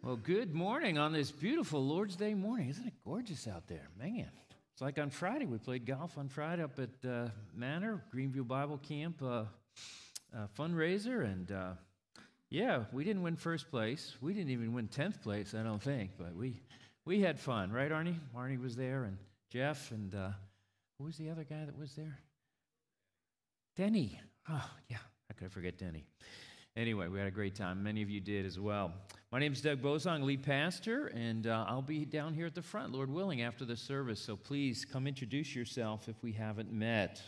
Well, good morning on this beautiful Lord's Day morning. Isn't it gorgeous out there? Man, it's like on Friday. We played golf on Friday up at Manor, Greenview Bible Camp fundraiser. And yeah, we didn't win first place. We didn't even win 10th place, I don't think. But we had fun, right, Arnie? Arnie was there, and Jeff, and who was the other guy that was there? Denny. Oh, yeah, how could I forget Denny? Anyway, we had a great time. Many of you did as well. My name is Doug Bozong, lead pastor, and I'll be down here at the front, Lord willing, after the service. So please come introduce yourself if we haven't met.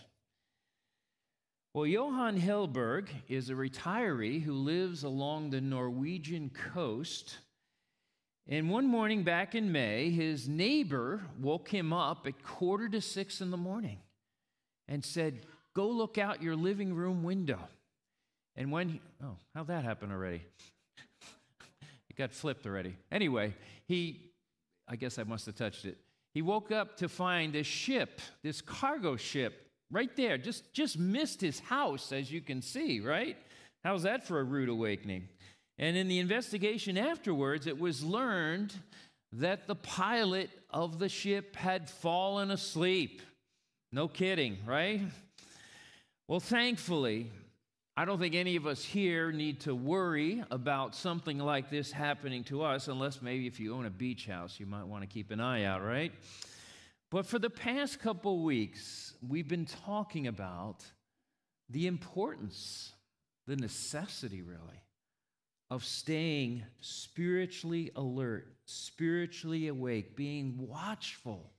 Well, Johan Hellberg is a retiree who lives along the Norwegian coast. And one morning back in May, his neighbor woke him up at 5:45 in the morning and said, "Go look out your living room window." And when how'd that happen already? It got flipped already. Anyway, I guess I must have touched it. He woke up to find a ship, this cargo ship, right there. Just missed his house, as you can see, right? How's that for a rude awakening? And in the investigation afterwards, it was learned that the pilot of the ship had fallen asleep. No kidding, right? Well, thankfully, I don't think any of us here need to worry about something like this happening to us, unless maybe if you own a beach house, you might want to keep an eye out, right? But for the past couple weeks, we've been talking about the importance, the necessity, really, of staying spiritually alert, spiritually awake, being watchful,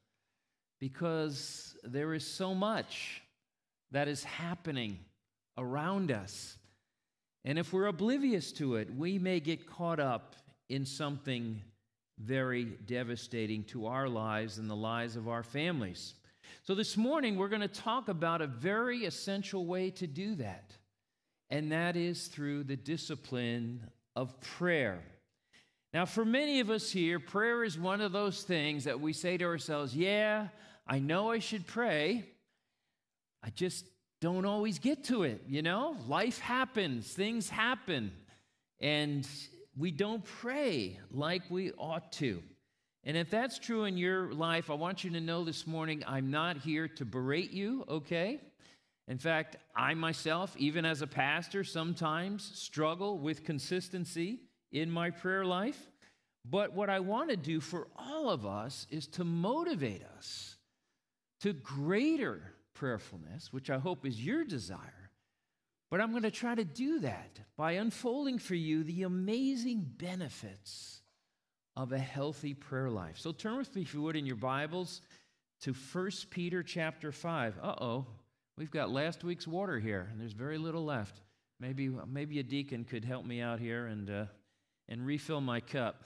because there is so much that is happening around us. And if we're oblivious to it, we may get caught up in something very devastating to our lives and the lives of our families. So this morning, we're going to talk about a very essential way to do that, and that is through the discipline of prayer. Now, for many of us here, prayer is one of those things that we say to ourselves, yeah, I know I should pray, I just don't always get to it, you know? Life happens, things happen, and we don't pray like we ought to. And if that's true in your life, I want you to know this morning, I'm not here to berate you, okay? In fact, I myself, even as a pastor, sometimes struggle with consistency in my prayer life. But what I want to do for all of us is to motivate us to greater prayerfulness, which I hope is your desire. But I'm going to try to do that by unfolding for you the amazing benefits of a healthy prayer life. So turn with me, if you would, in your Bibles to 1 Peter chapter 5. We've got last week's water here, and there's very little left. Maybe a deacon could help me out here and refill my cup.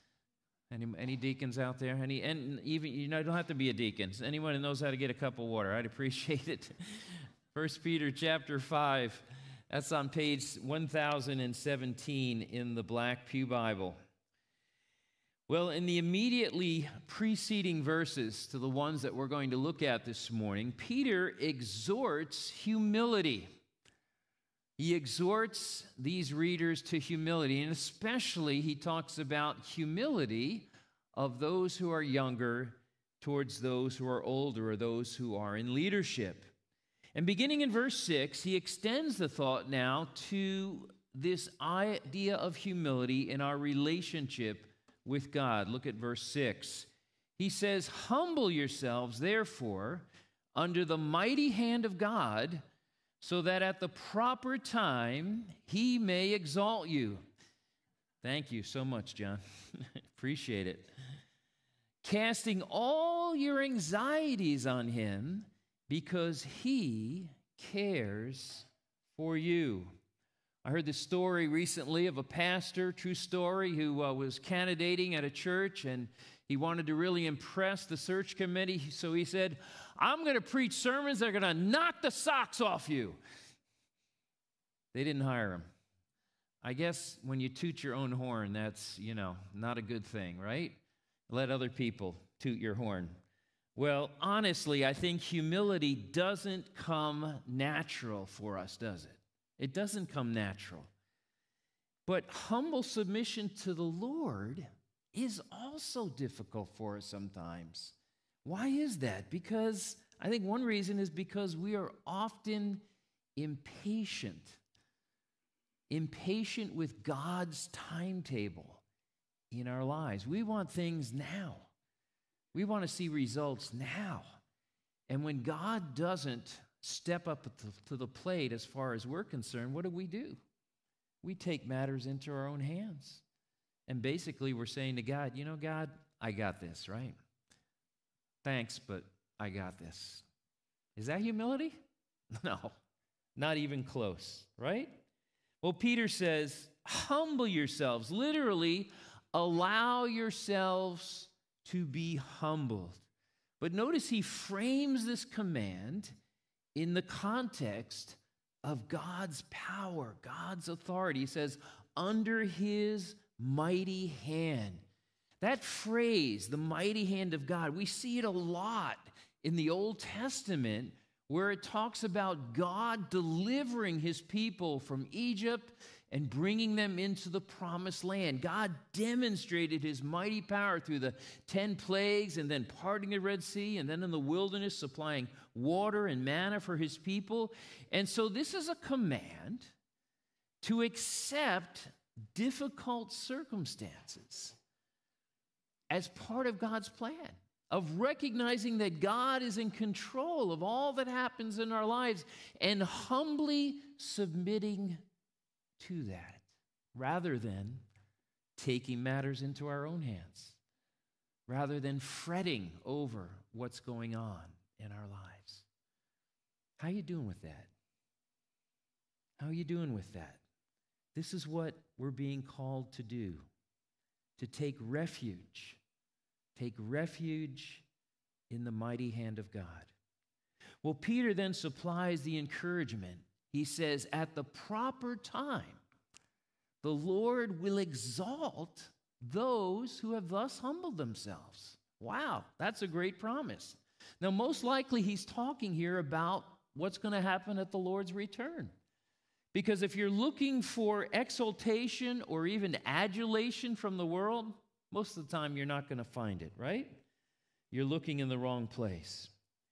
Any deacons out there? And even, you don't have to be a deacon. Anyone who knows how to get a cup of water, I'd appreciate it. 1 Peter chapter 5, that's on page 1017 in the Black Pew Bible. Well, in the immediately preceding verses to the ones that we're going to look at this morning, Peter exhorts humility. He exhorts these readers to humility, and especially he talks about humility of those who are younger towards those who are older or those who are in leadership. And beginning in verse 6, he extends the thought now to this idea of humility in our relationship with God. Look at verse 6. He says, "Humble yourselves, therefore, under the mighty hand of God, so that at the proper time he may exalt you." Thank you so much, John. Appreciate it. "Casting all your anxieties on him, because he cares for you." I heard this story recently of a pastor, true story, who was candidating at a church, and he wanted to really impress the search committee, so he said, "I'm going to preach sermons that are going to knock the socks off you." They didn't hire him. I guess when you toot your own horn, that's, not a good thing, right? Let other people toot your horn. Well, honestly, I think humility doesn't come natural for us, does it? It doesn't come natural. But humble submission to the Lord is also difficult for us sometimes. Why is that? Because I think one reason is because we are often impatient with God's timetable in our lives. We want things now. We want to see results now. And when God doesn't step up to the plate as far as we're concerned, what do? We take matters into our own hands. And basically we're saying to God, God, I got this, right? Thanks, but I got this. Is that humility? No, not even close, right? Well, Peter says, humble yourselves. Literally, allow yourselves to be humbled. But notice he frames this command in the context of God's power, God's authority. He says, under his mighty hand. That phrase, the mighty hand of God, we see it a lot in the Old Testament where it talks about God delivering his people from Egypt and bringing them into the promised land. God demonstrated his mighty power through the 10 plagues and then parting the Red Sea and then in the wilderness supplying water and manna for his people. And so this is a command to accept difficult circumstances as part of God's plan, of recognizing that God is in control of all that happens in our lives and humbly submitting to that rather than taking matters into our own hands, rather than fretting over what's going on in our lives. How are you doing with that? How are you doing with that? This is what we're being called to do, to take refuge in the mighty hand of God. Well, Peter then supplies the encouragement. He says, at the proper time, the Lord will exalt those who have thus humbled themselves. Wow, that's a great promise. Now, most likely he's talking here about what's going to happen at the Lord's return. Because if you're looking for exaltation or even adulation from the world, most of the time you're not going to find it, right? You're looking in the wrong place.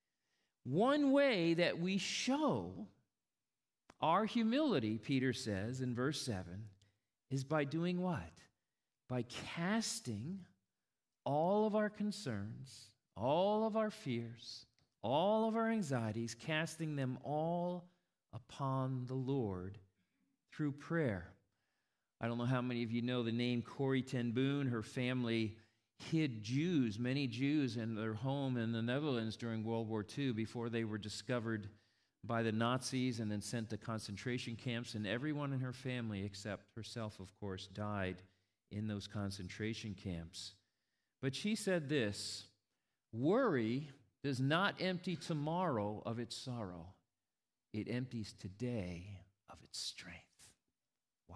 One way that we show our humility, Peter says in verse 7, is by doing what? By casting all of our concerns, all of our fears, all of our anxieties, casting them all upon the Lord through prayer. I don't know how many of you know the name Corrie ten Boom. Her family hid Jews, many Jews, in their home in the Netherlands during World War II before they were discovered by the Nazis and then sent to concentration camps. And everyone in her family, except herself, of course, died in those concentration camps. But she said this, worry does not empty tomorrow of its sorrow. It empties today of its strength. Wow.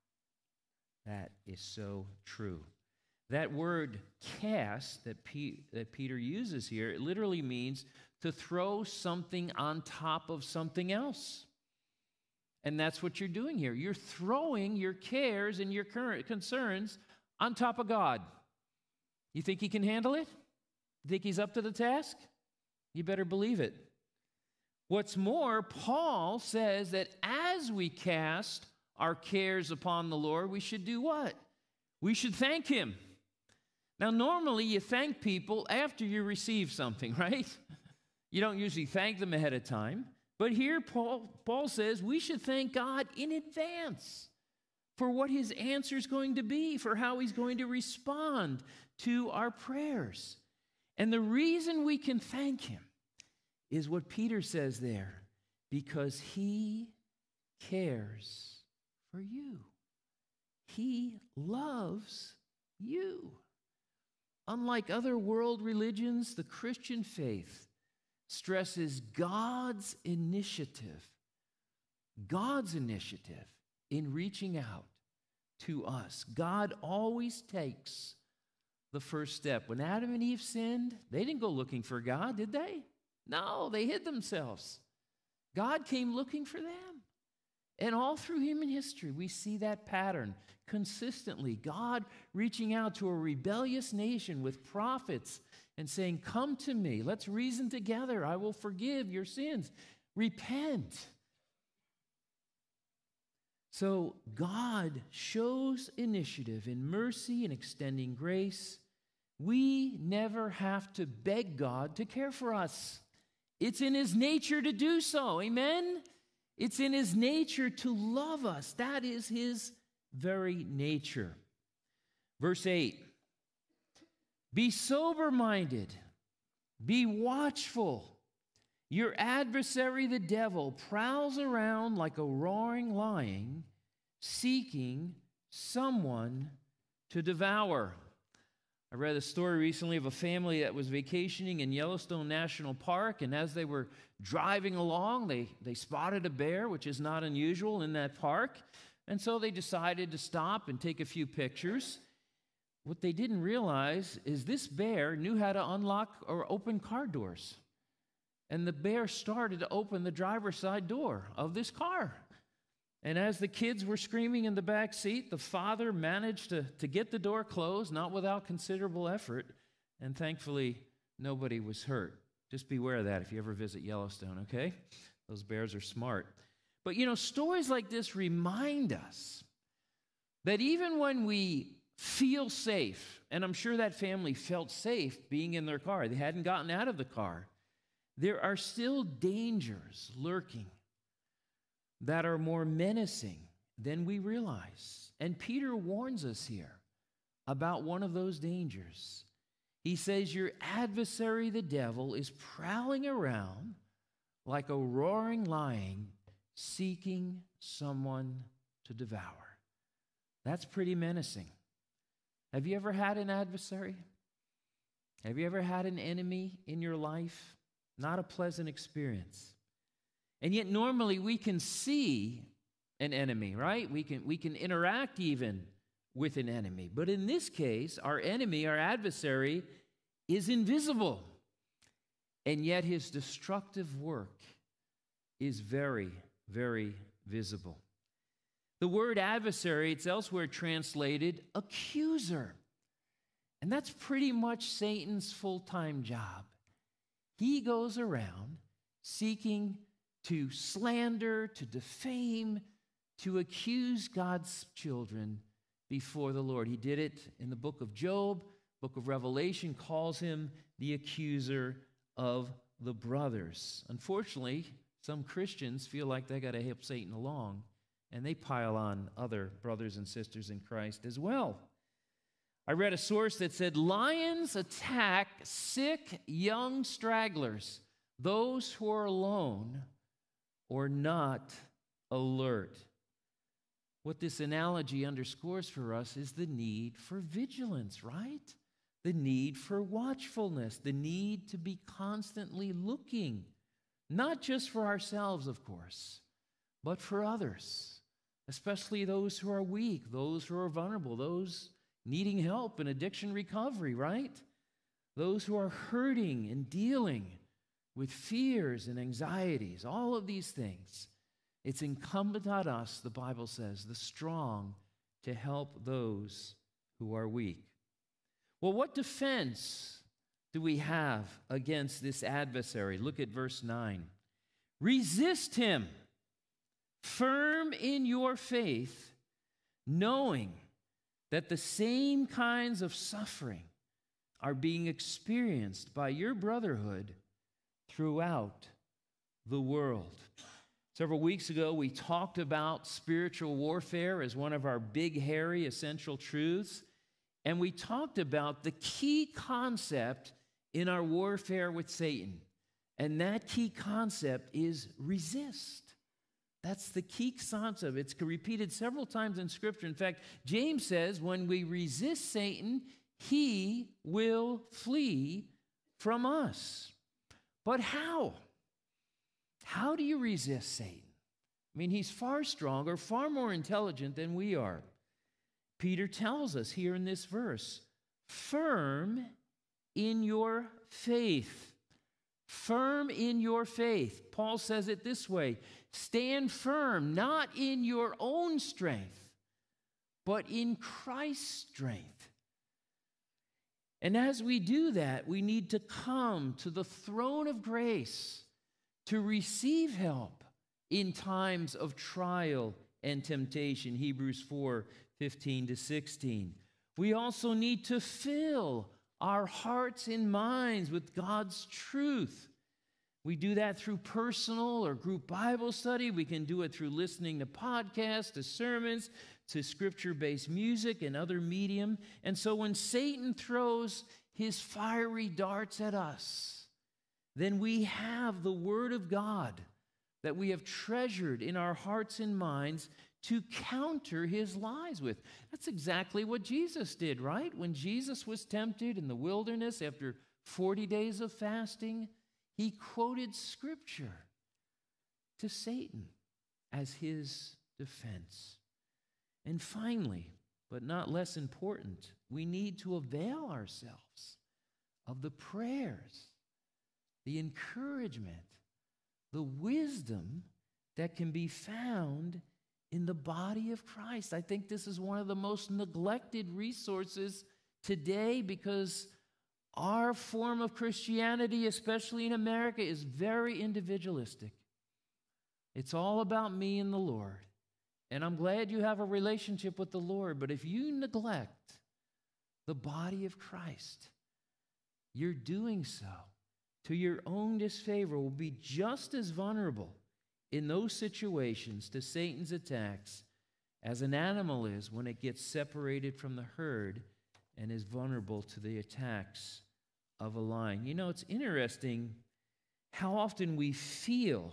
That is so true. That word cast that Peter uses here, it literally means to throw something on top of something else. And that's what you're doing here. You're throwing your cares and your current concerns on top of God. You think he can handle it? You think he's up to the task? You better believe it. What's more, Paul says that as we cast our cares upon the Lord, we should do what? We should thank him. Now, normally you thank people after you receive something, right? You don't usually thank them ahead of time. But here Paul says we should thank God in advance for what his answer is going to be, for how he's going to respond to our prayers. And the reason we can thank him is what Peter says there, because he cares for you. He loves you. Unlike other world religions, the Christian faith stresses God's initiative in reaching out to us. God always takes the first step. When Adam and Eve sinned, they didn't go looking for God, did they? No, they hid themselves. God came looking for them. And all through human history, we see that pattern consistently. God reaching out to a rebellious nation with prophets and saying, come to me, let's reason together, I will forgive your sins. Repent. So God shows initiative in mercy and extending grace. We never have to beg God to care for us. It's in his nature to do so. Amen? It's in his nature to love us. That is his very nature. Verse 8. Be sober-minded. Be watchful. Your adversary, the devil, prowls around like a roaring lion, seeking someone to devour. I read a story recently of a family that was vacationing in Yellowstone National Park, and as they were driving along, they spotted a bear, which is not unusual in that park, and so they decided to stop and take a few pictures. What they didn't realize is this bear knew how to unlock or open car doors, and the bear started to open the driver's side door of this car. And as the kids were screaming in the back seat, the father managed to get the door closed, not without considerable effort, and thankfully, nobody was hurt. Just beware of that if you ever visit Yellowstone, okay? Those bears are smart. But stories like this remind us that even when we feel safe, and I'm sure that family felt safe being in their car, they hadn't gotten out of the car, there are still dangers lurking that are more menacing than we realize. And Peter warns us here about one of those dangers. He says, your adversary, the devil, is prowling around like a roaring lion, seeking someone to devour. That's pretty menacing. Have you ever had an adversary? Have you ever had an enemy in your life? Not a pleasant experience. And yet normally we can see an enemy, right? We can interact even with an enemy. But in this case, our enemy, our adversary, is invisible. And yet his destructive work is very, very visible. The word adversary, it's elsewhere translated accuser. And that's pretty much Satan's full-time job. He goes around seeking to slander, to defame, to accuse God's children before the Lord. He did it in the book of Job. Book of Revelation calls him the accuser of the brothers. Unfortunately, some Christians feel like they got to help Satan along, and they pile on other brothers and sisters in Christ as well. I read a source that said, lions attack sick young stragglers, those who are alone or not alert. What this analogy underscores for us is the need for vigilance, right? The need for watchfulness, the need to be constantly looking, not just for ourselves, of course, but for others, especially those who are weak, those who are vulnerable, those needing help in addiction recovery, right? Those who are hurting and dealing with fears and anxieties, all of these things. It's incumbent on us, the Bible says, the strong, to help those who are weak. Well, what defense do we have against this adversary? Look at verse 9. Resist him, firm in your faith, knowing that the same kinds of suffering are being experienced by your brotherhood throughout the world. Several weeks ago, we talked about spiritual warfare as one of our big, hairy, essential truths. And we talked about the key concept in our warfare with Satan. And that key concept is resist. That's the key concept. It's repeated several times in Scripture. In fact, James says when we resist Satan, he will flee from us. But how? How do you resist Satan? I mean, he's far stronger, far more intelligent than we are. Peter tells us here in this verse, firm in your faith. firm in your faith. Paul says it this way, stand firm, not in your own strength, but in Christ's strength. And as we do that, we need to come to the throne of grace to receive help in times of trial and temptation. Hebrews 4:15-16. We also need to fill our hearts and minds with God's truth. We do that through personal or group Bible study. We can do it through listening to podcasts, to sermons, to scripture-based music and other medium. And so when Satan throws his fiery darts at us, then we have the Word of God that we have treasured in our hearts and minds to counter his lies with. That's exactly what Jesus did, right? When Jesus was tempted in the wilderness after 40 days of fasting, he quoted Scripture to Satan as his defense. And finally, but not less important, we need to avail ourselves of the prayers, the encouragement, the wisdom that can be found in the body of Christ. I think this is one of the most neglected resources today because our form of Christianity, especially in America, is very individualistic. It's all about me and the Lord. And I'm glad you have a relationship with the Lord, but if you neglect the body of Christ, you're doing so to your own disfavor, will be just as vulnerable in those situations to Satan's attacks as an animal is when it gets separated from the herd and is vulnerable to the attacks of a lion. You know, it's interesting how often we feel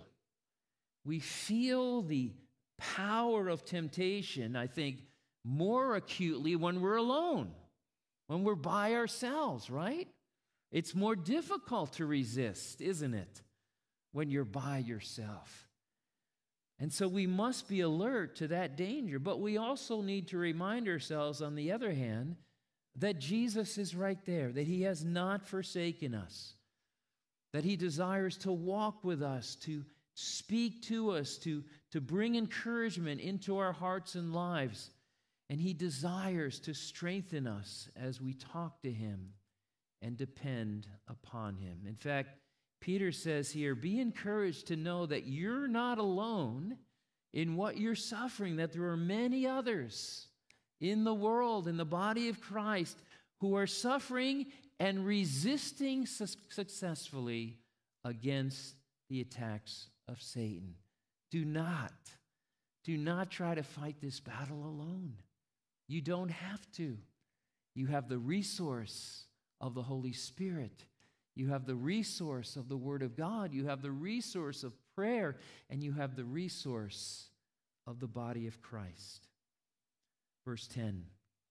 the power of temptation, I think, more acutely when we're alone, when we're by ourselves, right? It's more difficult to resist, isn't it, when you're by yourself? And so we must be alert to that danger, but we also need to remind ourselves, on the other hand, that Jesus is right there, that he has not forsaken us, that he desires to walk with us, to speak to us, to bring encouragement into our hearts and lives. And he desires to strengthen us as we talk to him and depend upon him. In fact, Peter says here, be encouraged to know that you're not alone in what you're suffering, that there are many others in the world, in the body of Christ, who are suffering and resisting successfully against the attacks of Satan. Do not try to fight this battle alone. You don't have to. You have the resource of the Holy Spirit. You have the resource of the Word of God. You have the resource of prayer, and you have the resource of the body of Christ. Verse 10.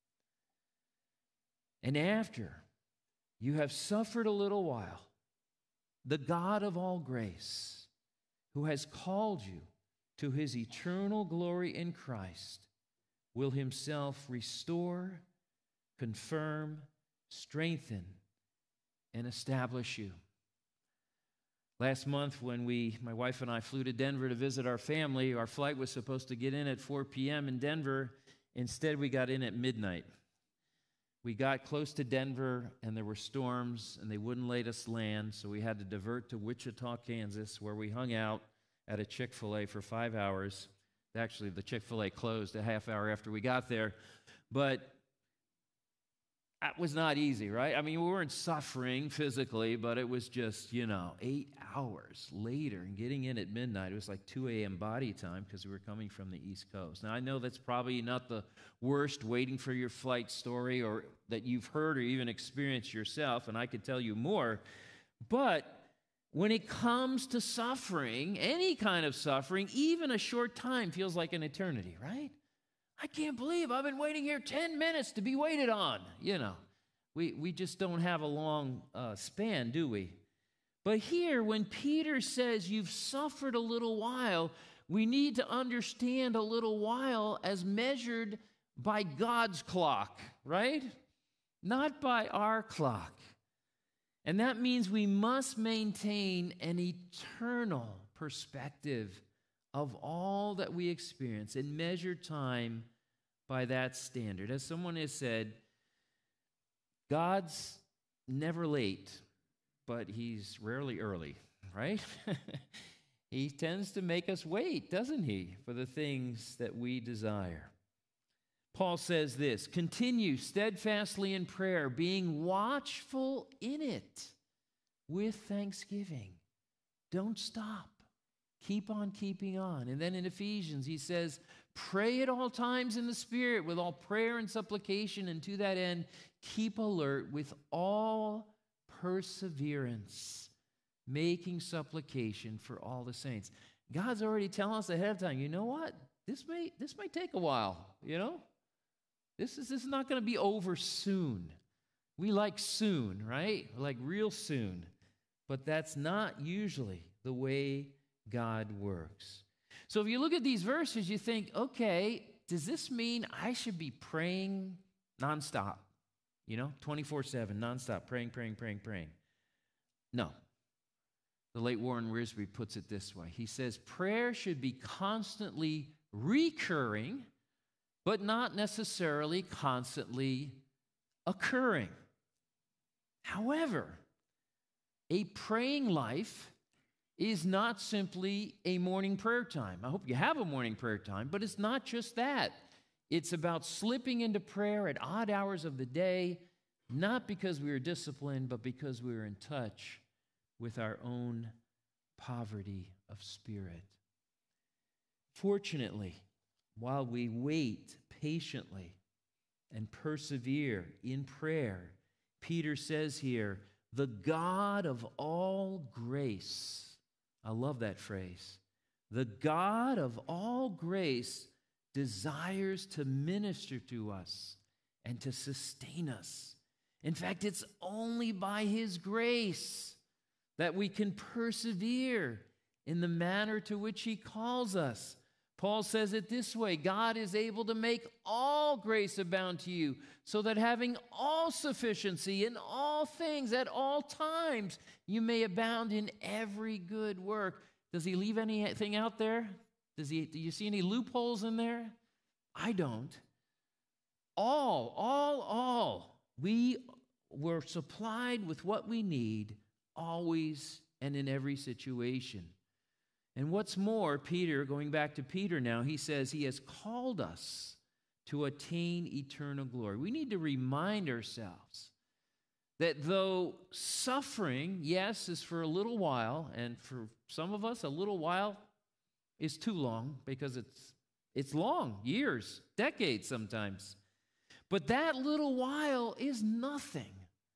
And after you have suffered a little while, the God of all grace, who has called you to his eternal glory in Christ, will himself restore, confirm, strengthen, and establish you. Last month when my wife and I flew to Denver to visit our family, our flight was supposed to get in at 4 p.m. in Denver. Instead, we got in at midnight. We got close to Denver, and there were storms, and they wouldn't let us land, so we had to divert to Wichita, Kansas, where we hung out at a Chick-fil-A for 5 hours. Actually, the Chick-fil-A closed a half hour after we got there, but that was not easy, right? I mean, we weren't suffering physically, but it was just, 8 hours later and getting in at midnight. It was like 2 a.m. body time because we were coming from the East Coast. Now, I know that's probably not the worst waiting for your flight story or that you've heard or even experienced yourself, and I could tell you more, but when it comes to suffering, any kind of suffering, even a short time feels like an eternity, right? I can't believe I've been waiting here 10 minutes to be waited on. We just don't have a long span, do we? But here, when Peter says you've suffered a little while, we need to understand a little while as measured by God's clock, right? Not by our clock. And that means we must maintain an eternal perspective of all that we experience and measure time by that standard. As someone has said, God's never late, but he's rarely early, right? He tends to make us wait, doesn't he, for the things that we desire. Paul says this, continue steadfastly in prayer, being watchful in it with thanksgiving. Don't stop. Keep on keeping on. And then in Ephesians, he says, pray at all times in the Spirit with all prayer and supplication, and to that end, keep alert with all perseverance, making supplication for all the saints. God's already telling us ahead of time, you know what? This may take a while, you know? This is not going to be over soon. We like soon, right? Like real soon. But that's not usually the way God works. So if you look at these verses, you think, okay, does this mean I should be praying nonstop? 24/7, nonstop, praying. No. The late Warren Wiersbe puts it this way. He says, prayer should be constantly recurring, but not necessarily constantly occurring. However, a praying life is not simply a morning prayer time. I hope you have a morning prayer time, but it's not just that. It's about slipping into prayer at odd hours of the day, not because we were disciplined, but because we were in touch with our own poverty of spirit. Fortunately, while we wait patiently and persevere in prayer, Peter says here, the God of all grace, I love that phrase, the God of all grace desires to minister to us and to sustain us. In fact, it's only by his grace that we can persevere in the manner to which he calls us. Paul says it this way, God is able to make all grace abound to you, so that having all sufficiency in all things at all times, you may abound in every good work. Does he leave anything out there? Do you see any loopholes in there? I don't. All. We were supplied with what we need always and in every situation. And what's more, Peter, going back to Peter now, he says he has called us to attain eternal glory. We need to remind ourselves that though suffering, yes, is for a little while, and for some of us, a little while is too long because it's long, years, decades sometimes. But that little while is nothing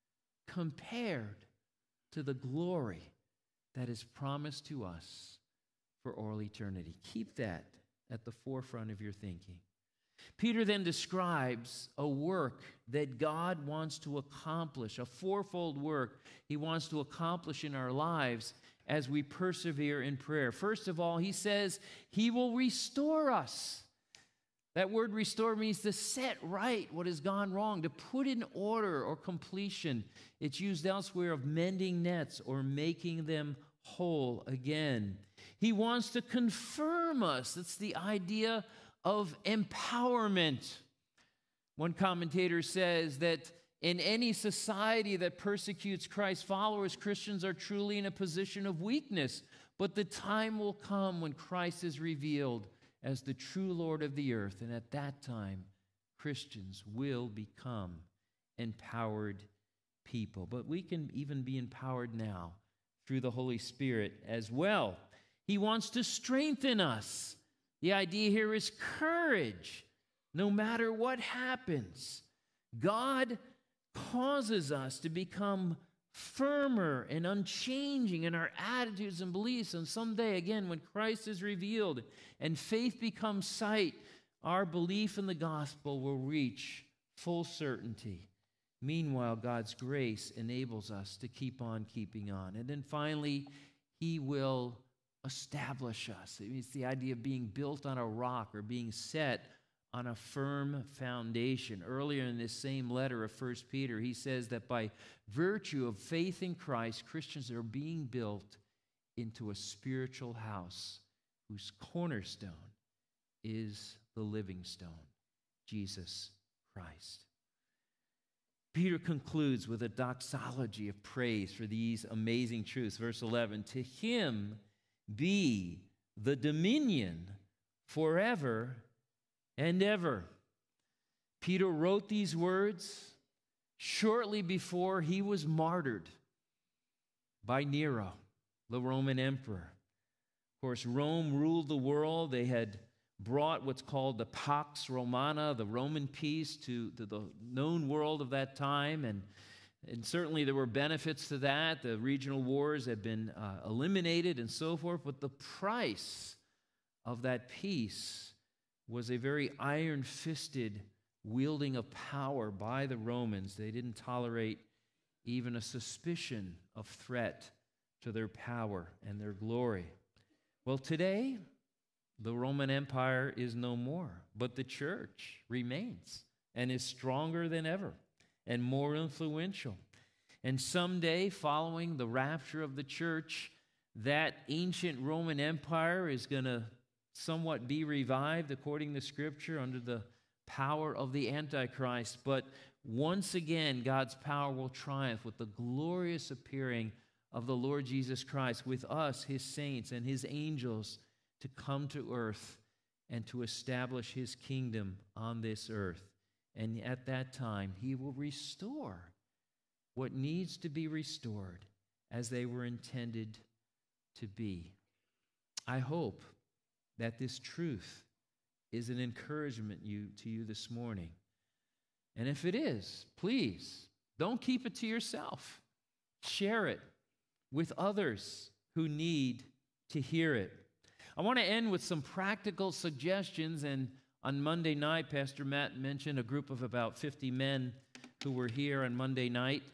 compared to the glory that is promised to us for all eternity. Keep that at the forefront of your thinking. Peter then describes a work that God wants to accomplish, a fourfold work he wants to accomplish in our lives as we persevere in prayer. First of all, he says he will restore us. That word restore means to set right what has gone wrong, to put in order or completion. It's used elsewhere of mending nets or making them whole again. He wants to confirm us. That's the idea of empowerment. One commentator says that in any society that persecutes Christ's followers, Christians are truly in a position of weakness. But the time will come when Christ is revealed as the true Lord of the earth, and at that time, Christians will become empowered people. But we can even be empowered now through the Holy Spirit as well. He wants to strengthen us. The idea here is courage, no matter what happens. God causes us to become firmer and unchanging in our attitudes and beliefs. And someday, again, when Christ is revealed and faith becomes sight, our belief in the gospel will reach full certainty. Meanwhile, God's grace enables us to keep on keeping on. And then finally, he will establish us. It's the idea of being built on a rock or being set on a firm foundation. Earlier in this same letter of 1 Peter, he says that by virtue of faith in Christ, Christians are being built into a spiritual house whose cornerstone is the living stone, Jesus Christ. Peter concludes with a doxology of praise for these amazing truths. Verse 11, to him be the dominion forever and ever. Peter wrote these words shortly before he was martyred by Nero, the Roman emperor. Of course, Rome ruled the world. They had brought what's called the Pax Romana, the Roman peace, to the known world of that time. And certainly there were benefits to that. The regional wars had been eliminated and so forth. But the price of that peace was a very iron-fisted wielding of power by the Romans. They didn't tolerate even a suspicion of threat to their power and their glory. Well, today, the Roman Empire is no more, but the church remains and is stronger than ever and more influential. And someday, following the rapture of the church, that ancient Roman Empire is going to somewhat be revived, according to Scripture, under the power of the Antichrist. But once again, God's power will triumph with the glorious appearing of the Lord Jesus Christ with us, his saints and his angels, to come to earth and to establish his kingdom on this earth. And at that time, he will restore what needs to be restored as they were intended to be. I hope that this truth is an encouragement to you this morning. And if it is, please don't keep it to yourself. Share it with others who need to hear it. I want to end with some practical suggestions. And on Monday night, Pastor Matt mentioned a group of about 50 men who were here on Monday night.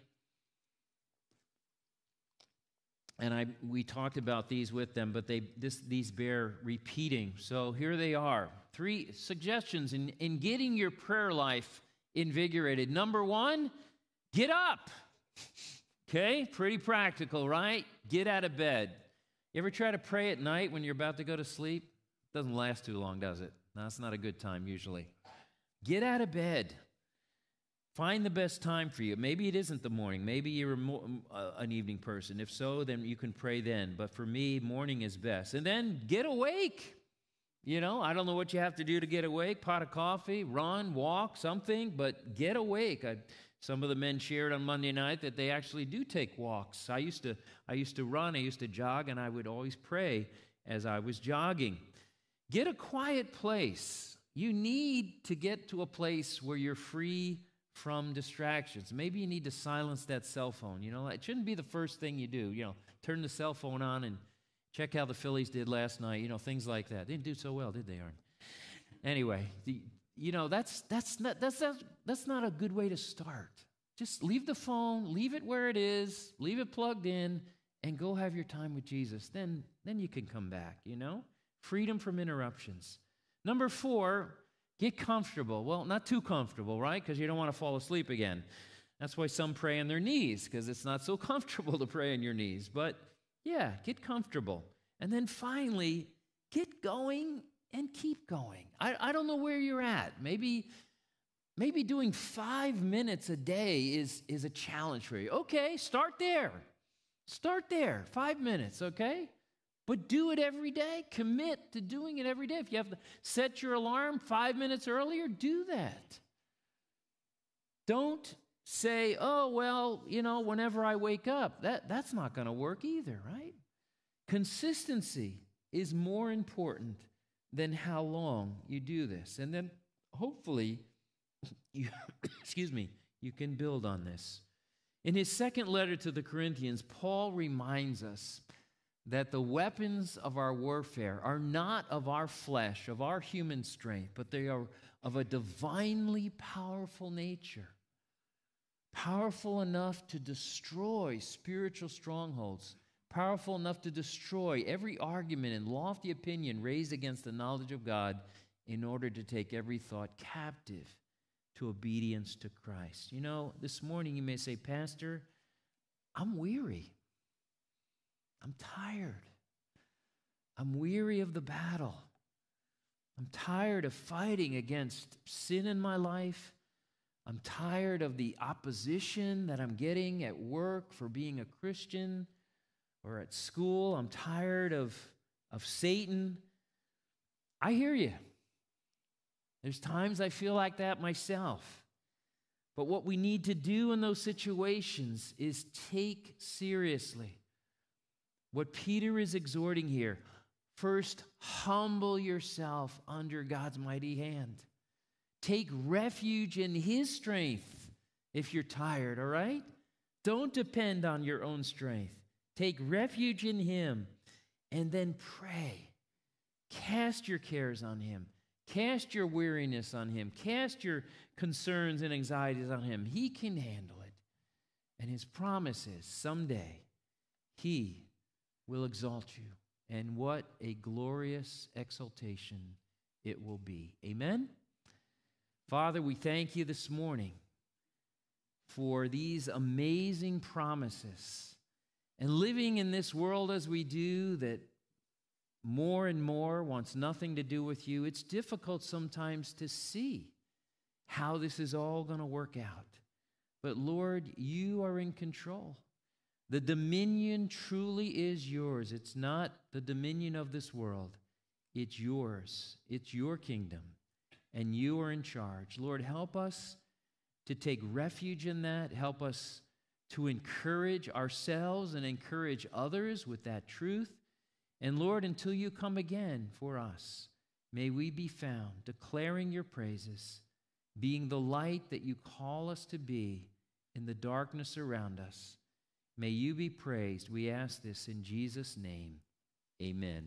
And we talked about these with them, but these bear repeating. So here they are. 3 suggestions in getting your prayer life invigorated. Number 1, get up. Okay, pretty practical, right? Get out of bed. You ever try to pray at night when you're about to go to sleep? Doesn't last too long, does it? No, it's not a good time usually. Get out of bed. Find the best time for you. Maybe it isn't the morning. Maybe you're an evening person. If so, then you can pray then. But for me, morning is best. And then get awake. You know, I don't know what you have to do to get awake. Pot of coffee, run, walk, something. But get awake. Some of the men shared on Monday night that they actually do take walks. I used to run. I used to jog, and I would always pray as I was jogging. Get a quiet place. You need to get to a place where you're free from distractions. Maybe you need to silence that cell phone. You know, it shouldn't be the first thing you do. You know, turn the cell phone on and check how the Phillies did last night. You know, things like that. They didn't do so well, did they, Arn? Anyway, that's not a good way to start. Just leave the phone, leave it where it is, leave it plugged in, and go have your time with Jesus. Then you can come back. You know, freedom from interruptions. Number 4. Get comfortable. Well, not too comfortable, right? Because you don't want to fall asleep again. That's why some pray on their knees, because it's not so comfortable to pray on your knees. But yeah, get comfortable. And then finally, get going and keep going. I don't know where you're at. Maybe doing 5 minutes a day is a challenge for you. Okay, start there. Start there. 5 minutes, okay? But do it every day. Commit to doing it every day. If you have to set your alarm 5 minutes earlier, do that. Don't say, oh, well, you know, whenever I wake up. That's not going to work either, right? Consistency is more important than how long you do this. And then hopefully, you can build on this. In his second letter to the Corinthians, Paul reminds us that the weapons of our warfare are not of our flesh, of our human strength, but they are of a divinely powerful nature, powerful enough to destroy spiritual strongholds, powerful enough to destroy every argument and lofty opinion raised against the knowledge of God, in order to take every thought captive to obedience to Christ. You know, this morning you may say, Pastor, I'm weary. I'm tired. I'm weary of the battle. I'm tired of fighting against sin in my life. I'm tired of the opposition that I'm getting at work for being a Christian or at school. I'm tired of Satan. I hear you. There's times I feel like that myself. But what we need to do in those situations is take seriously what Peter is exhorting here. First, humble yourself under God's mighty hand. Take refuge in His strength if you're tired, all right? Don't depend on your own strength. Take refuge in Him and then pray. Cast your cares on Him. Cast your weariness on Him. Cast your concerns and anxieties on Him. He can handle it. And His promise is someday He will exalt you. And what a glorious exaltation it will be. Amen? Father, we thank you this morning for these amazing promises. And living in this world as we do, that more and more wants nothing to do with you, it's difficult sometimes to see how this is all going to work out. But Lord, you are in control. The dominion truly is yours. It's not the dominion of this world. It's yours. It's your kingdom, and you are in charge. Lord, help us to take refuge in that. Help us to encourage ourselves and encourage others with that truth. And Lord, until you come again for us, may we be found declaring your praises, being the light that you call us to be in the darkness around us. May you be praised. We ask this in Jesus' name. Amen.